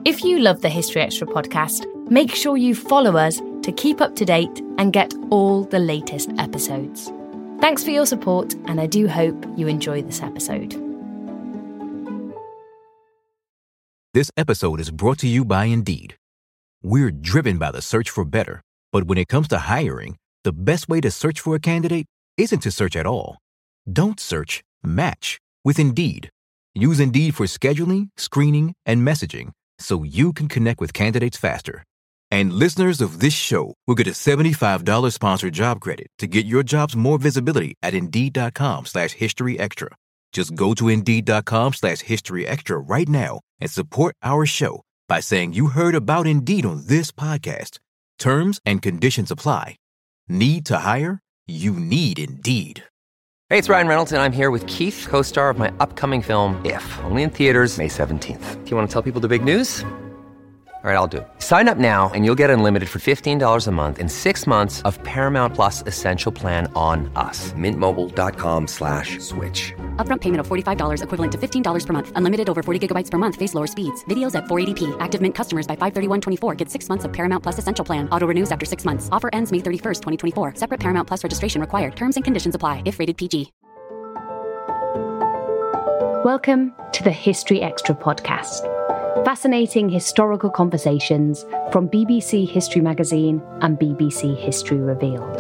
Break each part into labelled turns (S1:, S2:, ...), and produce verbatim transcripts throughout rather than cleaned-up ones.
S1: If you love the History Extra podcast, make sure you follow us to keep up to date and get all the latest episodes. Thanks for your support, and I do hope you enjoy this episode.
S2: This episode is brought to you by Indeed. We're driven by the search for better, but when it comes to hiring, the best way to search for a candidate isn't to search at all. Don't search, match with Indeed. Use Indeed for scheduling, screening, and messaging so you can connect with candidates faster. And listeners of this show will get a seventy-five dollars sponsored job credit to get your jobs more visibility at Indeed.com slash History Extra. Just go to Indeed.com slash History Extra right now and support our show by saying you heard about Indeed on this podcast. Terms and conditions apply. Need to hire? You need Indeed.
S3: Hey, it's Ryan Reynolds, and I'm here with Keith, co-star of my upcoming film, If, only in theaters May seventeenth. Do you want to tell people the big news? All right, I'll do it. Sign up now and you'll get unlimited for fifteen dollars a month and six months of Paramount Plus Essential Plan on us. Mint Mobile dot com slash switch.
S4: Upfront payment of forty-five dollars equivalent to fifteen dollars per month. Unlimited over forty gigabytes per month. Face lower speeds. Videos at four eighty p. Active Mint customers by five thirty-one twenty-four get six months of Paramount Plus Essential Plan. Auto renews after six months. Offer ends May thirty-first, twenty twenty-four. Separate Paramount Plus registration required. Terms and conditions apply if rated P G.
S1: Welcome to the History Extra podcast. Fascinating historical conversations from B B C History Magazine and B B C History Revealed.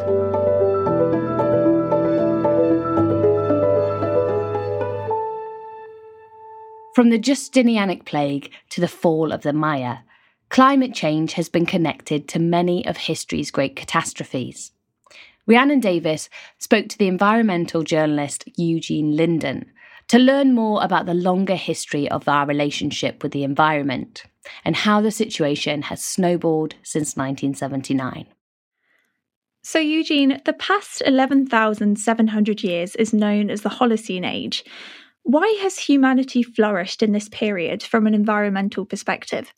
S1: From the Justinianic plague to the fall of the Maya, climate change has been connected to many of history's great catastrophes. Rhiannon Davis spoke to the environmental journalist Eugene Linden to learn more about the longer history of our relationship with the environment and how the situation has snowballed since nineteen seventy-nine.
S5: So, Eugene, the past eleven thousand seven hundred years is known as the Holocene Age. Why has humanity flourished in this period from an environmental perspective?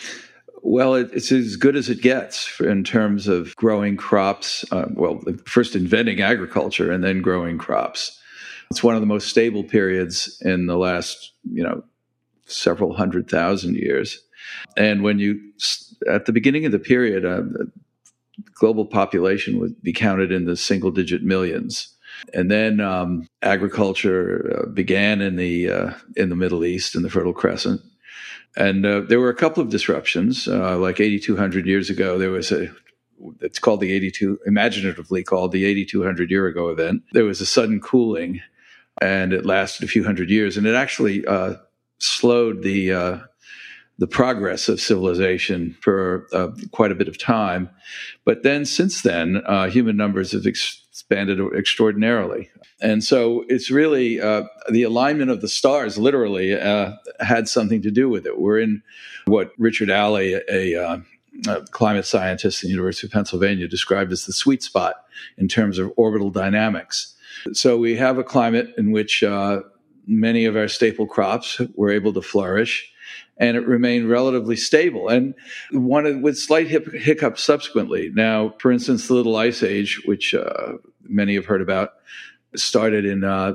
S6: Well, it's as good as it gets in terms of growing crops. Uh, well, first inventing agriculture and then growing crops. It's one of the most stable periods in the last, you know, several hundred thousand years. And when you, at the beginning of the period, uh, the global population would be counted in the single digit millions. And then um, agriculture uh, began in the uh, in the Middle East, in the Fertile Crescent. And uh, there were a couple of disruptions. Uh, like eighty-two hundred years ago, there was a, it's called the eighty-two, imaginatively called the eighty-two hundred year ago event. There was a sudden cooling, and it lasted a few hundred years. And it actually uh, slowed the uh, the progress of civilization for uh, quite a bit of time. But then since then, uh, human numbers have ex- expanded extraordinarily. And so it's really uh, the alignment of the stars literally uh, had something to do with it. We're in what Richard Alley, a, a, a climate scientist at the University of Pennsylvania, described as the sweet spot in terms of orbital dynamics. So we have a climate in which uh, many of our staple crops were able to flourish, and it remained relatively stable, and one with slight hip, hiccups subsequently. Now, for instance, the Little Ice Age, which uh, many have heard about, started in uh,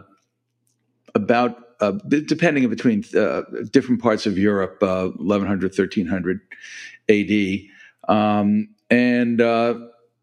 S6: about, uh, depending between uh, different parts of Europe, uh, eleven hundred, thirteen hundred A D, um, and uh,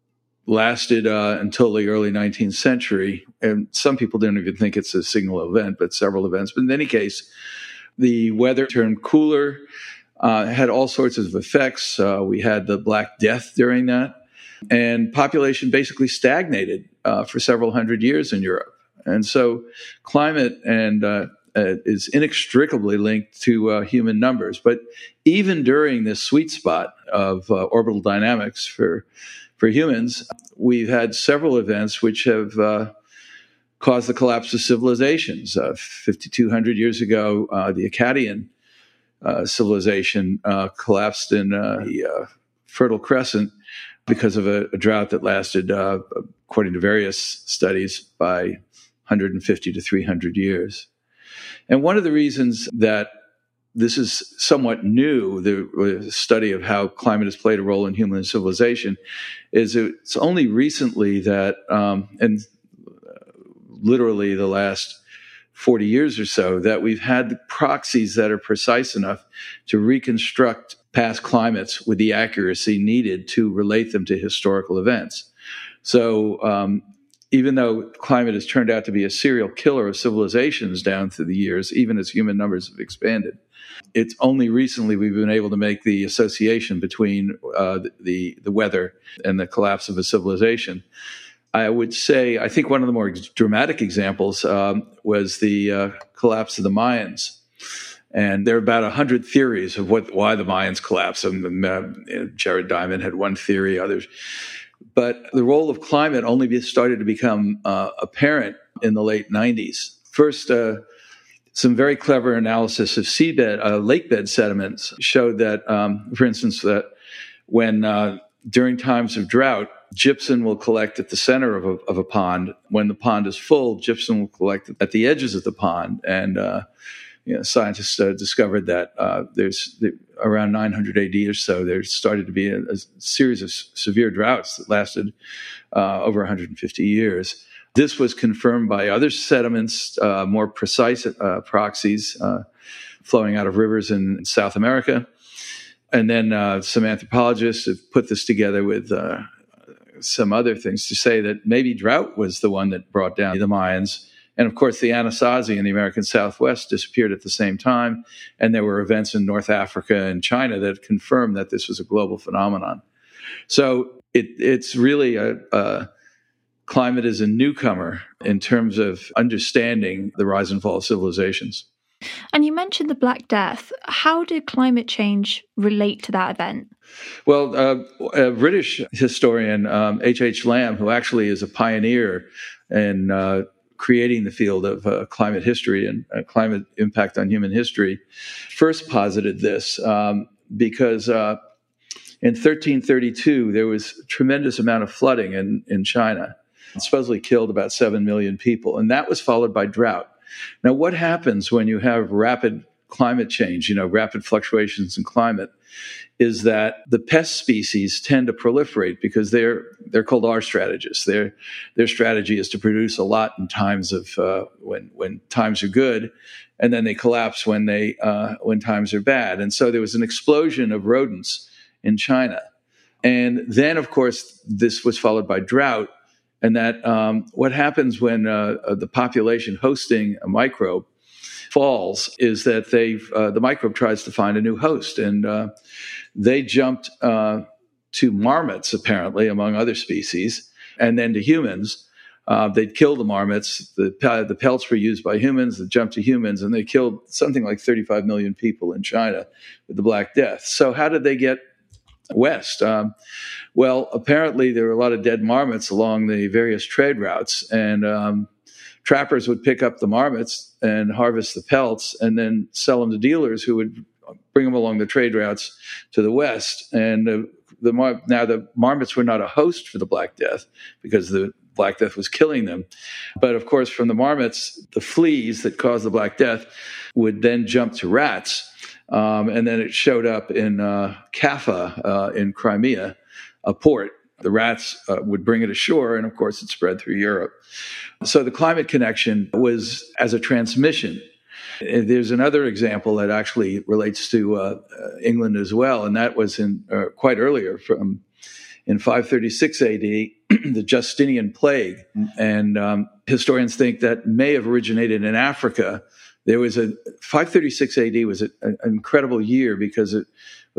S6: lasted uh, until the early nineteenth century. And some people don't even think it's a single event, but several events. But in any case, the weather turned cooler, uh, had all sorts of effects. Uh, we had the Black Death during that, and population basically stagnated uh, for several hundred years in Europe. And so climate and uh, uh, is inextricably linked to uh, human numbers. But even during this sweet spot of uh, orbital dynamics for for humans, we've had several events which have uh, caused the collapse of civilizations. Uh, fifty-two hundred years ago, uh, the Akkadian uh, civilization uh, collapsed in uh, the uh, Fertile Crescent because of a, a drought that lasted, uh, according to various studies, by one hundred fifty to three hundred years. And one of the reasons that this is somewhat new, the study of how climate has played a role in human civilization, is it's only recently that, um, and literally the last forty years or so that we've had proxies that are precise enough to reconstruct past climates with the accuracy needed to relate them to historical events. So um, even though climate has turned out to be a serial killer of civilizations down through the years, even as human numbers have expanded, it's only recently we've been able to make the association between uh, the, the weather and the collapse of a civilization. I would say, I think one of the more dramatic examples um, was the uh, collapse of the Mayans. And there are about one hundred theories of what why the Mayans collapsed. And, uh, Jared Diamond had one theory, others. But the role of climate only started to become uh, apparent in the late nineties. First, uh, some very clever analysis of seabed, uh, lakebed sediments showed that, um, for instance, that when uh, during times of drought, gypsum will collect at the center of a, of a pond. When the pond is full, gypsum will collect at the edges of the pond. And uh, you know, scientists uh, discovered that uh, there's the, around nine hundred A D or so, there started to be a, a series of s- severe droughts that lasted uh, over one hundred fifty years. This was confirmed by other sediments, uh, more precise uh, proxies uh, flowing out of rivers in South America. And then uh, some anthropologists have put this together with uh, some other things to say that maybe drought was the one that brought down the Mayans. And of course, the Anasazi in the American Southwest disappeared at the same time. And there were events in North Africa and China that confirmed that this was a global phenomenon. So it, it's really a, a climate is a newcomer in terms of understanding the rise and fall of civilizations.
S5: And you mentioned the Black Death. How did climate change relate to that event?
S6: Well, uh, a British historian, um, H H Lamb, who actually is a pioneer in uh, creating the field of uh, climate history and uh, climate impact on human history, first posited this um, because uh, in thirteen thirty-two, there was a tremendous amount of flooding in, in China. It supposedly killed about seven million people, and that was followed by drought. Now, what happens when you have rapid climate change, you know, rapid fluctuations in climate, is that the pest species tend to proliferate because they're they're called R strategists. Their their strategy is to produce a lot in times of uh, when when times are good, and then they collapse when they uh, when times are bad. And so there was an explosion of rodents in China, and then of course this was followed by drought. And that um, what happens when uh, the population hosting a microbe falls is that they uh, the microbe tries to find a new host, and uh, they jumped uh, to marmots apparently among other species, and then to humans. Uh, they'd kill the marmots. The the pelts were used by humans. They jumped to humans, and they killed something like thirty-five million people in China with the Black Death. So how did they get west? Um, well, apparently there were a lot of dead marmots along the various trade routes, and um, trappers would pick up the marmots and harvest the pelts and then sell them to dealers who would bring them along the trade routes to the west. And uh, the mar- now the marmots were not a host for the Black Death because the Black Death was killing them. But of course, from the marmots, the fleas that caused the Black Death would then jump to rats. Um, and then it showed up in uh, Kaffa uh, in Crimea, a port. The rats uh, would bring it ashore, and of course it spread through Europe. So the climate connection was as a transmission. There's another example that actually relates to uh, England as well, and that was in uh, quite earlier, from in five thirty-six A D, the Justinian plague. And um, historians think that may have originated in Africa. There was a five thirty-six A D was a, an incredible year because it,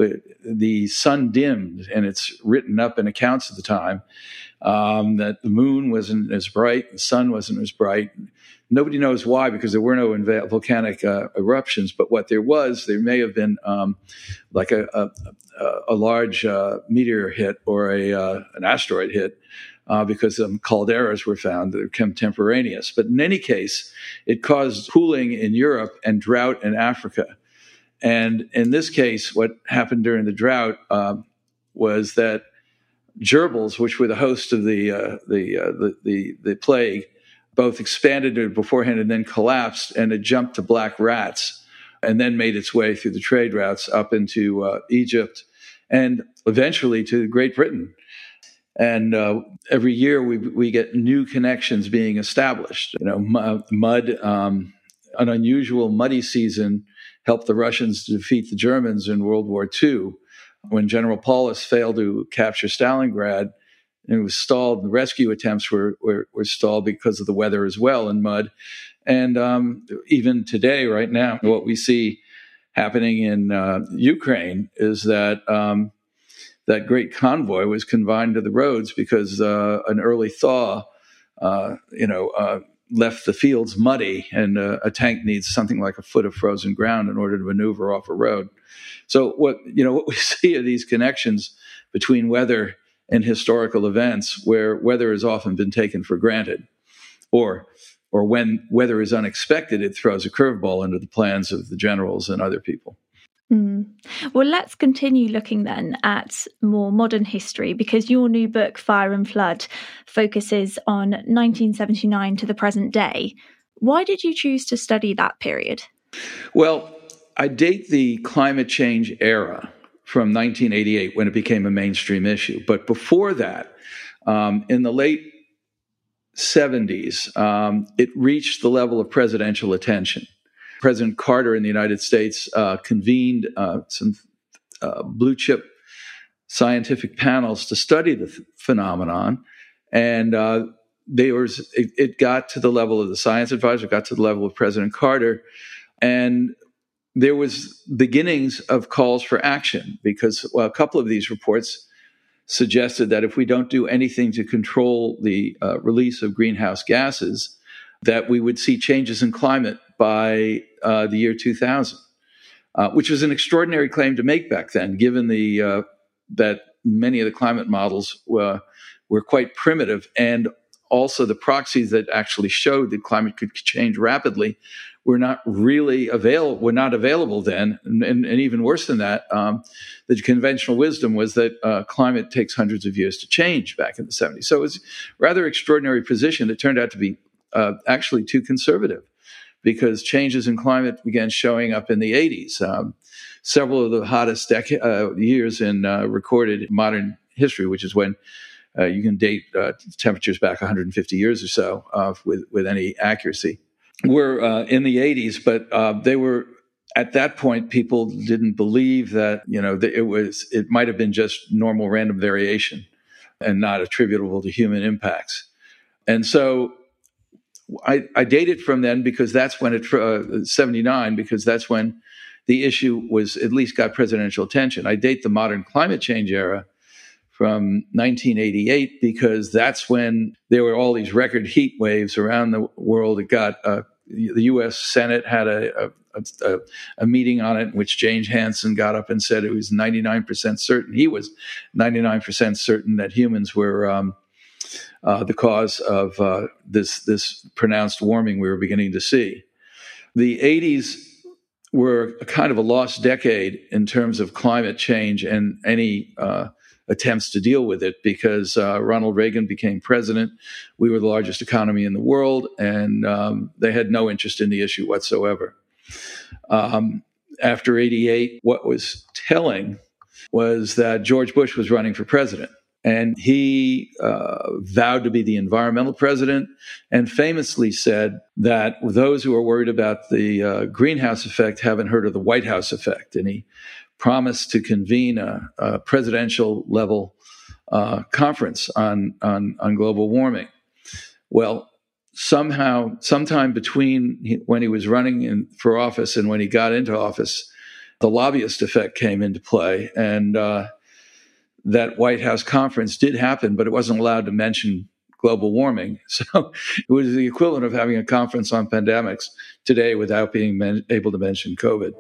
S6: the sun dimmed, and it's written up in accounts of the time um, that the moon wasn't as bright, the sun wasn't as bright. Nobody knows why, because there were no inv- volcanic uh, eruptions. But what there was, there may have been um, like a, a, a large uh, meteor hit or a uh, an asteroid hit. Uh, because some calderas were found that are contemporaneous. But in any case, it caused cooling in Europe and drought in Africa. And in this case, what happened during the drought uh, was that gerbils, which were the host of the, uh, the, uh, the, the, the plague, both expanded beforehand and then collapsed, and it jumped to black rats and then made its way through the trade routes up into uh, Egypt and eventually to Great Britain. And uh, every year we we get new connections being established. You know, mud um, an unusual muddy season helped the Russians to defeat the Germans in World War Two. When General Paulus failed to capture Stalingrad and it was stalled, the rescue attempts were, were, were stalled because of the weather as well and mud. And um, even today, right now, what we see happening in uh, Ukraine is that um, that great convoy was confined to the roads because uh, an early thaw, uh, you know, uh, left the fields muddy, and uh, a tank needs something like a foot of frozen ground in order to maneuver off a road. So what you know, what we see are these connections between weather and historical events, where weather has often been taken for granted, or or when weather is unexpected, it throws a curveball into the plans of the generals and other people.
S5: Mm. Well, let's continue looking then at more modern history, because your new book, Fire and Flood, focuses on nineteen seventy-nine to the present day. Why did you choose to study that period?
S6: Well, I date the climate change era from nineteen eighty-eight, when it became a mainstream issue. But before that, um, in the late seventies, um, it reached the level of presidential attention. President Carter in the United States uh, convened uh, some uh, blue chip scientific panels to study the th- phenomenon. And uh, they was, it, it got to the level of the science advisor, got to the level of President Carter. And there was beginnings of calls for action, because well, a couple of these reports suggested that if we don't do anything to control the uh, release of greenhouse gases, that we would see changes in climate by uh, the year two thousand, uh, which was an extraordinary claim to make back then, given the uh, that many of the climate models uh, were quite primitive, and also the proxies that actually showed that climate could change rapidly were not really available. Were not available then, and, and, and even worse than that, um, the conventional wisdom was that uh, climate takes hundreds of years to change back in the seventies. So it was a rather extraordinary position. It turned out to be uh, actually too conservative, because changes in climate began showing up in the eighties. Um, several of the hottest deca- uh, years in uh, recorded modern history, which is when uh, you can date uh, temperatures back one hundred fifty years or so uh, with, with any accuracy, were uh, in the eighties. But uh, they were, at that point, people didn't believe that, you know, that it was, it might have been just normal random variation and not attributable to human impacts. And so I, I date it from then, because that's when it, uh, seventy-nine, because that's when the issue was at least got presidential attention. I date the modern climate change era from nineteen eighty-eight, because that's when there were all these record heat waves around the world. It got, uh, the U S Senate had a, a, a, a meeting on it in which James Hansen got up and said it was ninety-nine percent certain. He was ninety-nine percent certain that humans were, um, Uh, the cause of uh, this this pronounced warming we were beginning to see. The eighties were a kind of a lost decade in terms of climate change and any uh, attempts to deal with it, because uh, Ronald Reagan became president. We were the largest economy in the world, and um, they had no interest in the issue whatsoever. Um, after eighty-eight, what was telling was that George Bush was running for president. And he uh, vowed to be the environmental president, and famously said that those who are worried about the uh, greenhouse effect haven't heard of the White House effect. And he promised to convene a, a presidential level uh, conference on, on, on global warming. Well, somehow, sometime between he, when he was running in, for office and when he got into office, the lobbyist effect came into play. And uh, that White House conference did happen, but it wasn't allowed to mention global warming. So it was the equivalent of having a conference on pandemics today without being men- able to mention COVID.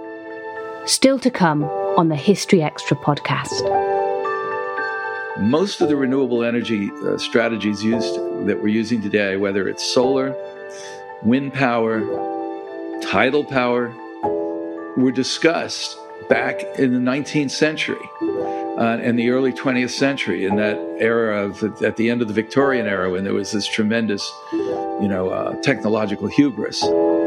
S1: Still to come on the History Extra podcast.
S6: Most of the renewable energy uh, strategies used that we're using today, whether it's solar, wind power, tidal power, were discussed back in the nineteenth century. Uh, in the early twentieth century, in that era of the, at the end of the Victorian era, when there was this tremendous, you know, uh, technological hubris.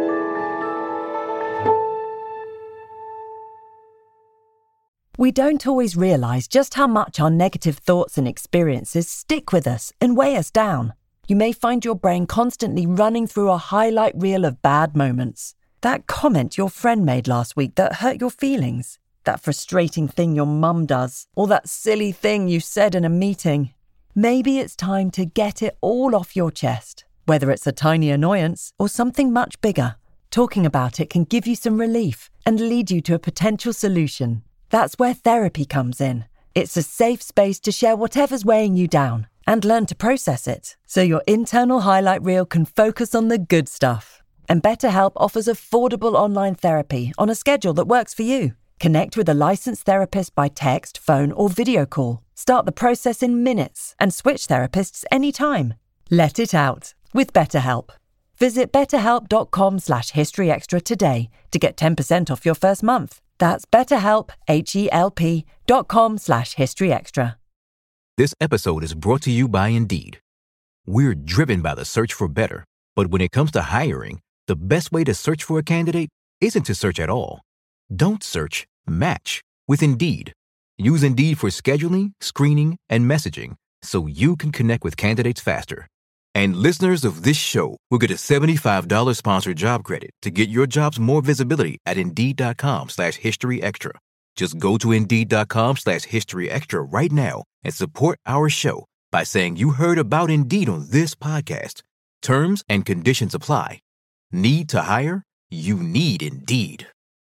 S7: We don't always realise just how much our negative thoughts and experiences stick with us and weigh us down. you may find your brain constantly running through a highlight reel of bad moments. That comment your friend made last week that hurt your feelings. That frustrating thing your mum does. Or that silly thing you said in a meeting. Maybe it's time to get it all off your chest. Whether it's a tiny annoyance or something much bigger, talking about it can give you some relief and lead you to a potential solution. That's where therapy comes in. It's a safe space to share whatever's weighing you down and learn to process it, so your internal highlight reel can focus on the good stuff. And BetterHelp offers affordable online therapy on a schedule that works for you. Connect with a licensed therapist by text, phone, or video call. Start the process in minutes and switch therapists anytime. Let it out with BetterHelp. Visit betterhelp.com slash historyextra today to get ten percent off your first month. That's betterhelp, H-E-L-P dot com slash historyextra.
S2: This episode is brought to you by Indeed. We're driven by the search for better, but when it comes to hiring, the best way to search for a candidate isn't to search at all. Don't search, match with Indeed. Use Indeed for scheduling, screening, and messaging so you can connect with candidates faster. And listeners of this show will get a seventy-five dollars sponsored job credit to get your jobs more visibility at Indeed.com slash History Extra. Just go to Indeed.com slash History Extra right now and support our show by saying you heard about Indeed on this podcast. Terms and conditions apply. Need to hire? You need Indeed.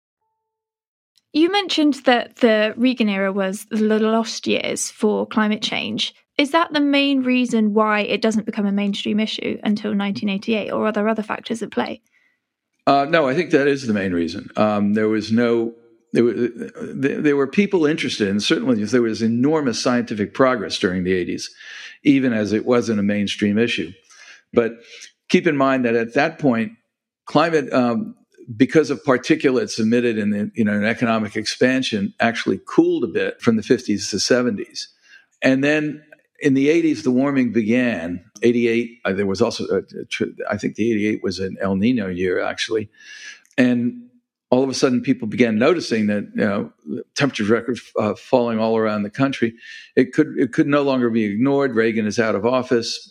S5: You mentioned that the Reagan era was the lost years for climate change. Is that the main reason why it doesn't become a mainstream issue until nineteen eighty-eight, or are there other factors at play?
S6: Uh, no, I think that is the main reason. Um, there was no, there were, there were people interested, and certainly there was enormous scientific progress during the eighties, even as it wasn't a mainstream issue. But keep in mind that at that point, climate, um, because of particulates emitted in the, you know, an economic expansion, actually cooled a bit from the fifties to seventies. And then in the eighties, the warming began. eighty-eight, uh, there was also, a, a tr- I think the eighty-eight was an El Nino year, actually. And all of a sudden, people began noticing that, you know, temperature records uh, falling all around the country. It could it could no longer be ignored. Reagan is out of office.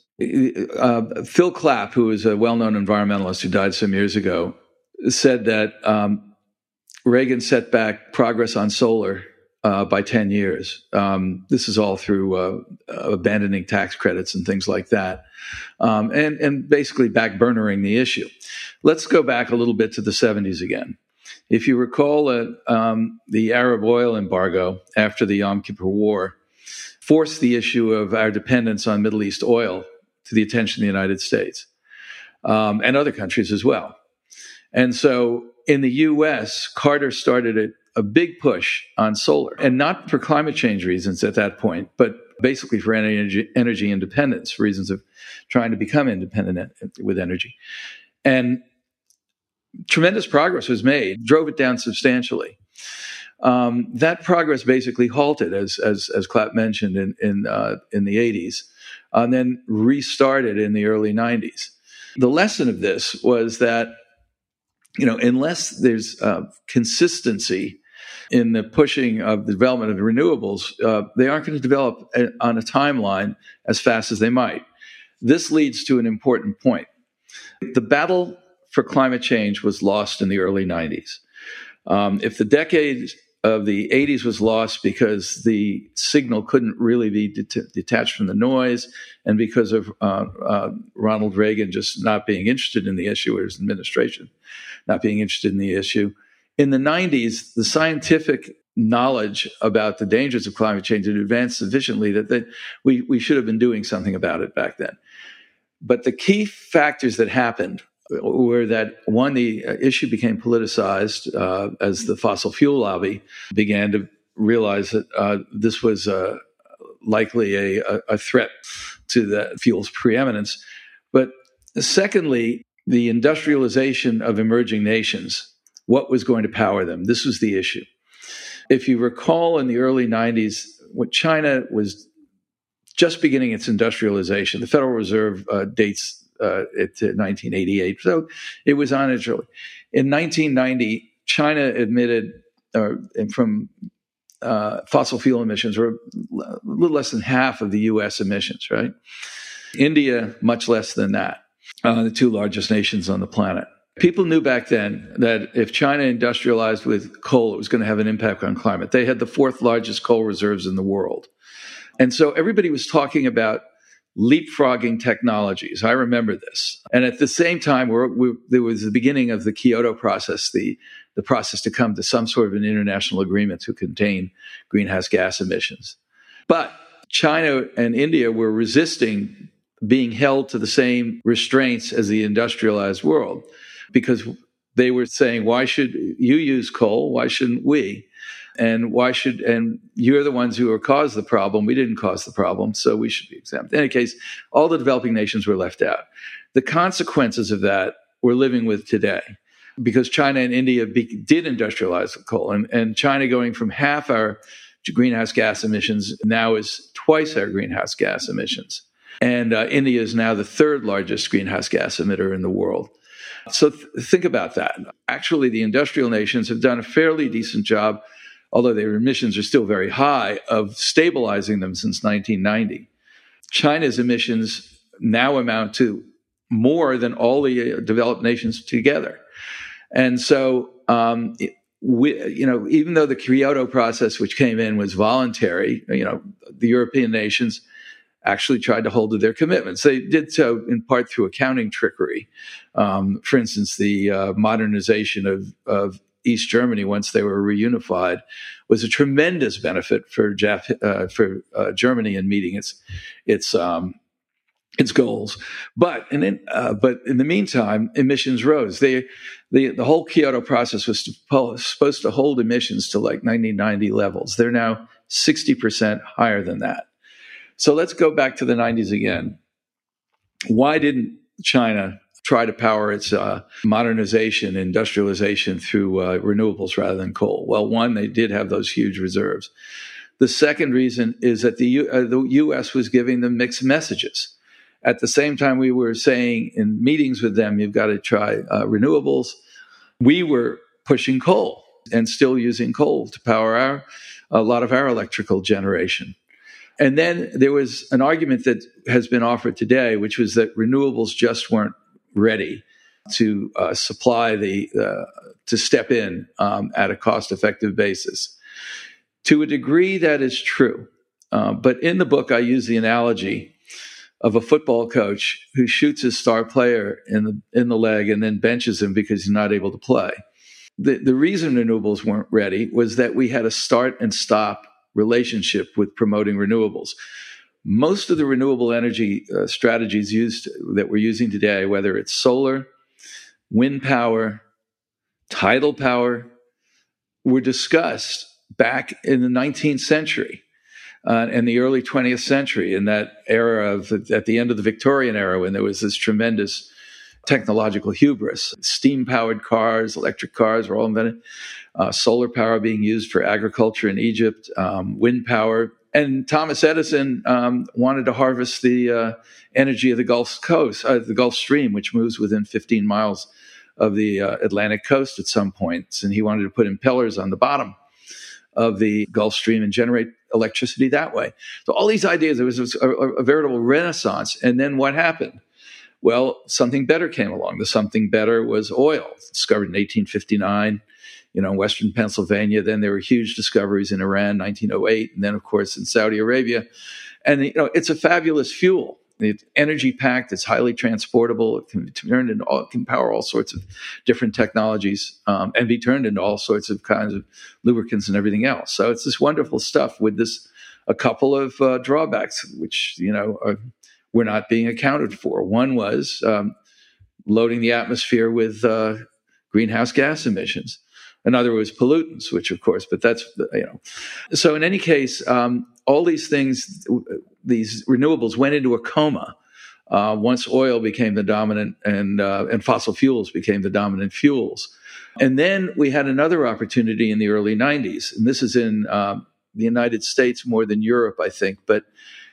S6: Uh, Phil Clapp, who is a well-known environmentalist who died some years ago, said that um, Reagan set back progress on solar uh, by ten years. Um, this is all through uh, abandoning tax credits and things like that, um, and, and basically backburnering the issue. Let's go back a little bit to the seventies again. If you recall, uh, um, the Arab oil embargo after the Yom Kippur War forced the issue of our dependence on Middle East oil to the attention of the United States um, and other countries as well. And so in the U S, Carter started a, a big push on solar, and not for climate change reasons at that point, but basically for energy, energy independence, for reasons of trying to become independent with energy. And tremendous progress was made, drove it down substantially. Um, that progress basically halted, as as, as Clapp mentioned, in in, uh, in the eighties, and then restarted in the early nineties. The lesson of this was that, you know, unless there's uh, consistency in the pushing of the development of the renewables, uh, they aren't going to develop a, on a timeline as fast as they might. This leads to an important point. The battle for climate change was lost in the early nineties. Um, if the decade of the eighties was lost because the signal couldn't really be det- detached from the noise, and because of uh, uh, Ronald Reagan just not being interested in the issue, or his administration not being interested in the issue, in the nineties, the scientific knowledge about the dangers of climate change had advanced sufficiently that they, we, we should have been doing something about it back then. But the key factors that happened were that, one, the issue became politicized uh, as the fossil fuel lobby began to realize that uh, this was uh, likely a, a threat to the fuel's preeminence. But secondly, the industrialization of emerging nations, what was going to power them? This was the issue. If you recall, in the early nineties, when China was just beginning its industrialization, the Federal Reserve uh, dates Uh, it to nineteen eighty-eight. So it was on its early. In nineteen ninety, China admitted uh, from uh, fossil fuel emissions were a little less than half of the U S emissions, right? India, much less than that, uh, the two largest nations on the planet. People knew back then that if China industrialized with coal, it was going to have an impact on climate. They had the fourth largest coal reserves in the world. And so everybody was talking about leapfrogging technologies. I remember this. And at the same time, we're, we, there was the beginning of the Kyoto process, the, the process to come to some sort of an international agreement to contain greenhouse gas emissions. But China and India were resisting being held to the same restraints as the industrialized world, because they were saying, why should you use coal? Why shouldn't we? And why should, and you're the ones who are caused the problem. We didn't cause the problem, so we should be exempt. In any case, all the developing nations were left out. The consequences of that we're living with today, because China and India be, did industrialize coal, and, and China going from half our greenhouse gas emissions now is twice our greenhouse gas emissions. And uh, India is now the third largest greenhouse gas emitter in the world. So th- think about that. Actually, the industrial nations have done a fairly decent job, although their emissions are still very high, of stabilizing them since nineteen ninety. China's emissions now amount to more than all the developed nations together. And so, um, we, you know, even though the Kyoto process, which came in, was voluntary, you know, the European nations actually tried to hold to their commitments. They did so in part through accounting trickery. Um, for instance, the uh, modernization of, of East Germany, once they were reunified, was a tremendous benefit for Jap- uh, for uh, Germany in meeting its its um, its goals. But and in, uh, but in the meantime, emissions rose. They the the whole Kyoto process was to, supposed to hold emissions to like nineteen ninety levels. They're now sixty percent higher than that. So let's go back to the nineties again. Why didn't China try to power its uh, modernization, industrialization through uh, renewables rather than coal? Well, one, they did have those huge reserves. The second reason is that the, U- uh, the U S was giving them mixed messages. At the same time we were saying in meetings with them, you've got to try uh, renewables, we were pushing coal and still using coal to power our a lot of our electrical generation. And then there was an argument that has been offered today, which was that renewables just weren't ready to uh, supply the, uh, to step in um, at a cost-effective basis. To a degree, that is true. Uh, but in the book, I use the analogy of a football coach who shoots his star player in the in the leg and then benches him because he's not able to play. The, the reason renewables weren't ready was that we had a start and stop relationship with promoting renewables. Most of the renewable energy uh, strategies used that we're using today, whether it's solar, wind power, tidal power, were discussed back in the nineteenth century uh, and the early twentieth century, in that era of at the end of the Victorian era, when there was this tremendous technological hubris. Steam-powered cars, electric cars were all invented. Uh, solar power being used for agriculture in Egypt, um, wind power. And Thomas Edison um, wanted to harvest the uh, energy of the Gulf Coast, uh, the Gulf Stream, which moves within fifteen miles of the uh, Atlantic coast at some points. And he wanted to put impellers on the bottom of the Gulf Stream and generate electricity that way. So all these ideas, there was a, a veritable renaissance. And then what happened? Well, something better came along. The something better was oil, discovered in eighteen fifty-nine. You know, in Western Pennsylvania. Then there were huge discoveries in Iran, nineteen oh eight, and then, of course, in Saudi Arabia. And, you know, it's a fabulous fuel. It's energy packed. It's highly transportable. It can be turned into all, it can power all sorts of different technologies um, and be turned into all sorts of kinds of lubricants and everything else. So it's this wonderful stuff with this a couple of uh, drawbacks, which, you know, are, were not being accounted for. One was um, loading the atmosphere with uh, greenhouse gas emissions. Another was pollutants, which of course, but that's, you know. So in any case, um, all these things, these renewables went into a coma uh, once oil became the dominant and uh, and fossil fuels became the dominant fuels. And then we had another opportunity in the early nineties, and this is in uh, the United States more than Europe, I think, but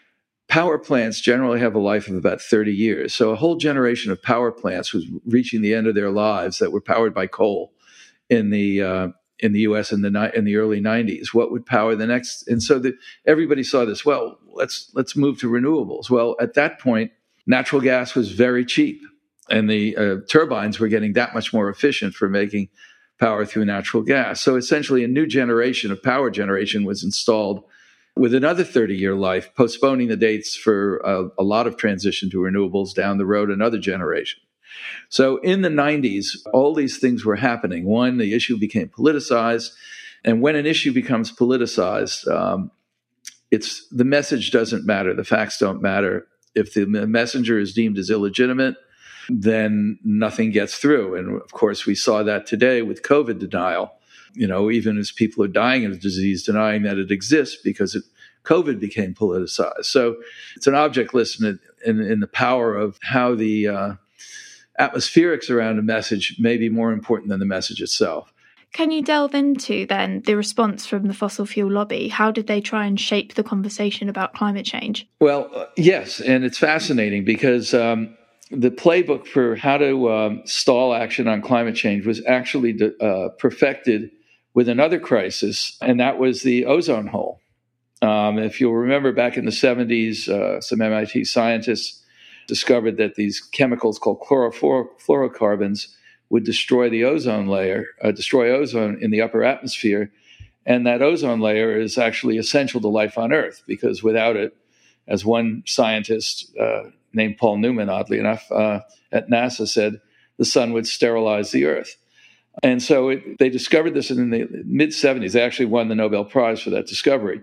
S6: power plants generally have a life of about thirty years. So a whole generation of power plants was reaching the end of their lives that were powered by coal in the uh, in the U S in the in the early nineties. What would power the next? And so the, everybody saw this. Well, let's let's move to renewables. Well, at that point, natural gas was very cheap, and the uh, turbines were getting that much more efficient for making power through natural gas. So essentially, a new generation of power generation was installed with another thirty-year life, postponing the dates for uh, a lot of transition to renewables down the road another generation. So in the nineties, all these things were happening. One, the issue became politicized. And when an issue becomes politicized, um, it's the message doesn't matter. The facts don't matter. If the messenger is deemed as illegitimate, then nothing gets through. And of course, we saw that today with COVID denial. You know, even as people are dying of the disease, denying that it exists because it, COVID became politicized. So it's an object lesson in, in, in the power of how the uh, atmospherics around a message may be more important than the message itself.
S5: Can you delve into, then, the response from the fossil fuel lobby? How did they try and shape the conversation about climate change?
S6: Well, uh, yes, and it's fascinating because um, the playbook for how to um, stall action on climate change was actually uh, perfected with another crisis, and that was the ozone hole. Um, if you'll remember, back in the seventies, uh, some M I T scientists discovered that these chemicals called chlorofluorocarbons would destroy the ozone layer, uh, destroy ozone in the upper atmosphere, and that ozone layer is actually essential to life on Earth, because without it, as one scientist uh, named Paul Newman, oddly enough, uh, at NASA said, the sun would sterilize the Earth. And so it, they discovered this in the mid-seventies. They actually won the Nobel Prize for that discovery.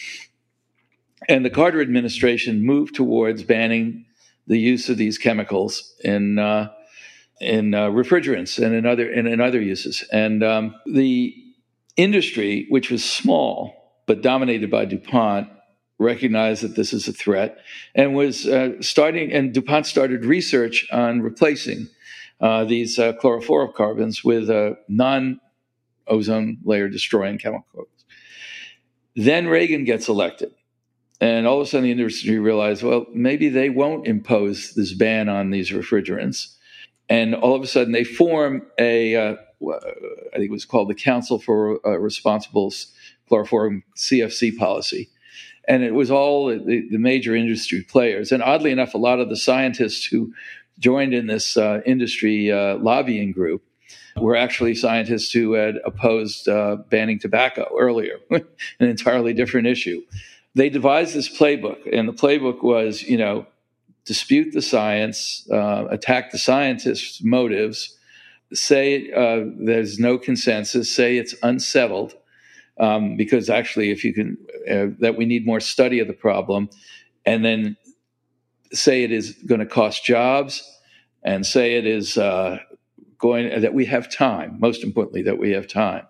S6: And the Carter administration moved towards banning the use of these chemicals in uh, in uh, refrigerants and in other and in other uses. And um, the industry, which was small but dominated by DuPont, recognized that this is a threat and was uh, starting. And DuPont started research on replacing Uh, these uh, chlorofluorocarbons with uh, non-ozone layer destroying chemicals. Then Reagan gets elected. And all of a sudden the industry realized, well, maybe they won't impose this ban on these refrigerants. And all of a sudden they form a, uh, I think it was called the Council for uh, Responsible Chlorofluorocarbon, C F C policy. And it was all the, the major industry players. And oddly enough, a lot of the scientists who joined in this uh, industry uh, lobbying group were actually scientists who had opposed uh, banning tobacco earlier, an entirely different issue. They devised this playbook, and the playbook was, you know, dispute the science, uh, attack the scientists' motives, say uh, there's no consensus, say it's unsettled, um, because actually if you can, uh, that we need more study of the problem, and then say it is going to cost jobs, and say it is uh, going that we have time. Most importantly, that we have time,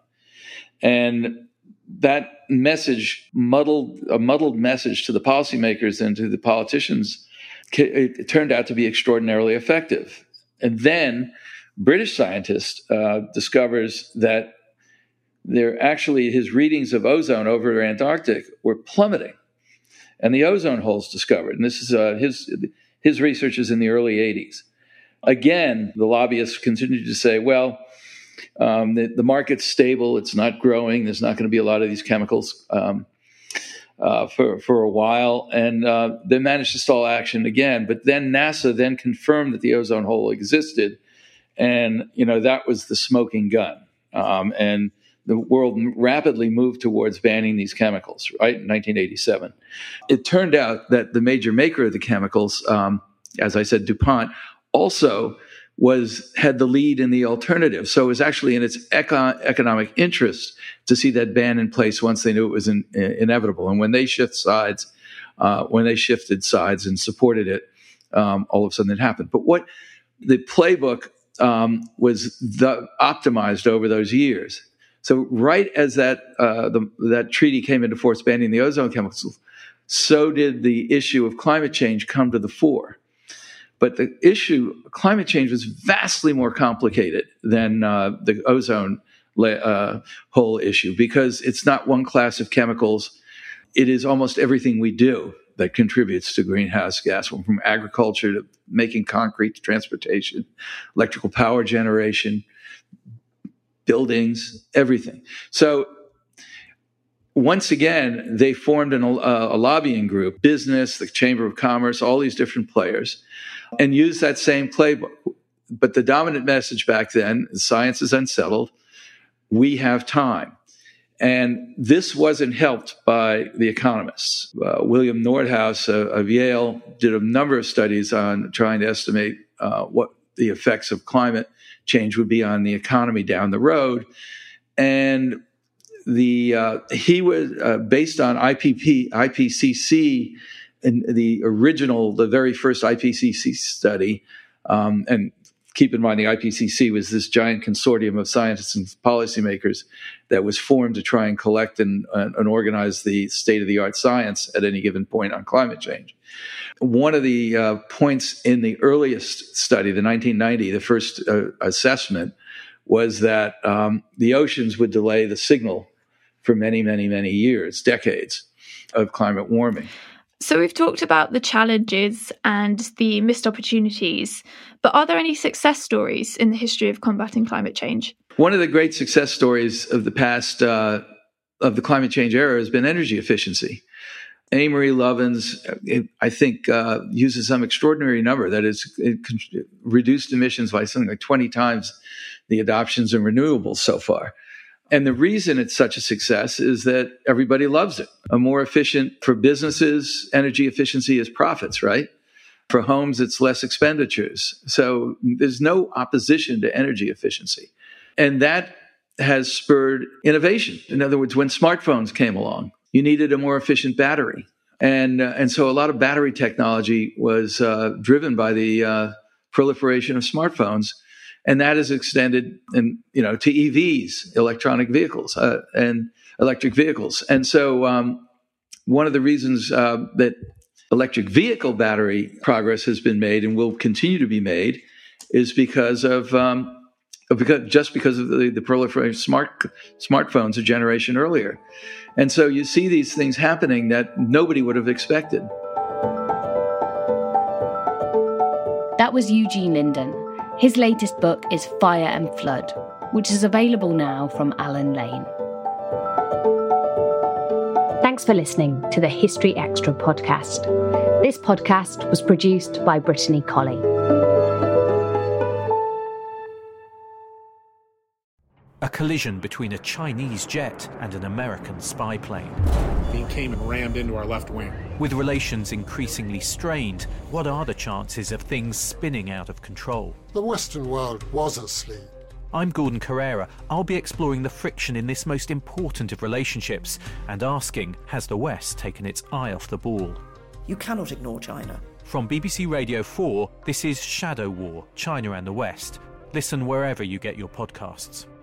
S6: and that message muddled a muddled message to the policymakers and to the politicians. It turned out to be extraordinarily effective. And then British scientist uh, discovers that there actually his readings of ozone over Antarctic were plummeting. And the ozone hole is discovered. And this is uh, his his research is in the early eighties. Again, the lobbyists continued to say, well, um, the, the market's stable. It's not growing. There's not going to be a lot of these chemicals um, uh, for, for a while. And uh, they managed to stall action again. But then NASA then confirmed that the ozone hole existed. And, you know, that was the smoking gun. Um, and the world rapidly moved towards banning these chemicals, right, in nineteen eighty-seven. It turned out that the major maker of the chemicals, um, as I said, DuPont, also was had the lead in the alternative. So it was actually in its eco- economic interest to see that ban in place once they knew it was in, in, inevitable. And when they shift sides, uh, when they shifted sides and supported it, um, all of a sudden it happened. But what the playbook um, was the, optimized over those years. So right as that uh, the, that treaty came into force banning the ozone chemicals, so did the issue of climate change come to the fore. But the issue, climate change, was vastly more complicated than uh, the ozone uh, hole issue, because it's not one class of chemicals. It is almost everything we do that contributes to greenhouse gas, from agriculture to making concrete to transportation, electrical power generation, buildings, everything. So once again, they formed an, uh, a lobbying group, business, the Chamber of Commerce, all these different players, and used that same playbook. But the dominant message back then, science is unsettled, we have time. And this wasn't helped by the economists. Uh, William Nordhaus uh, of Yale did a number of studies on trying to estimate uh, what the effects of climate change would be on the economy down the road. And the uh, he was uh, based on I P P, I P C C, and the original, the very first I P C C study. Um, and keep in mind, the I P C C was this giant consortium of scientists and policymakers that was formed to try and collect and, uh, and organize the state-of-the-art science at any given point on climate change. One of the uh, points in the earliest study, the nineteen ninety, the first uh, assessment, was that um, the oceans would delay the signal for many, many, many years, decades of climate warming.
S5: So we've talked about the challenges and the missed opportunities, but are there any success stories in the history of combating climate change?
S6: One of the great success stories of the past, uh, of the climate change era, has been energy efficiency. Amory Lovins, I think, uh, uses some extraordinary number that is it reduced emissions by something like twenty times the adoptions in renewables so far. And the reason it's such a success is that everybody loves it. A more efficient, for businesses, energy efficiency is profits, right? For homes, it's less expenditures. So there's no opposition to energy efficiency. And that has spurred innovation. In other words, when smartphones came along, you needed a more efficient battery. And uh, and so a lot of battery technology was uh, driven by the uh, proliferation of smartphones. And that is extended, in, you know, to E Vs, electronic vehicles, uh, and electric vehicles. And so, um, one of the reasons uh, that electric vehicle battery progress has been made and will continue to be made is because of, um, because just because of the, the proliferation of smart smartphones a generation earlier. And so, you see these things happening that nobody would have expected.
S1: That was Eugene Linden. His latest book is Fire and Flood, which is available now from Allen Lane. Thanks for listening to the History Extra podcast. This podcast was produced by Brittany Colley.
S8: A collision between a Chinese jet and an American spy plane.
S9: He came and rammed into our left wing.
S8: With relations increasingly strained, what are the chances of things spinning out of control?
S10: The Western world was asleep.
S8: I'm Gordon Carrera. I'll be exploring the friction in this most important of relationships and asking, has the West taken its eye off the ball?
S11: You cannot ignore China.
S8: From B B C Radio four, this is Shadow War, China and the West. Listen wherever you get your podcasts.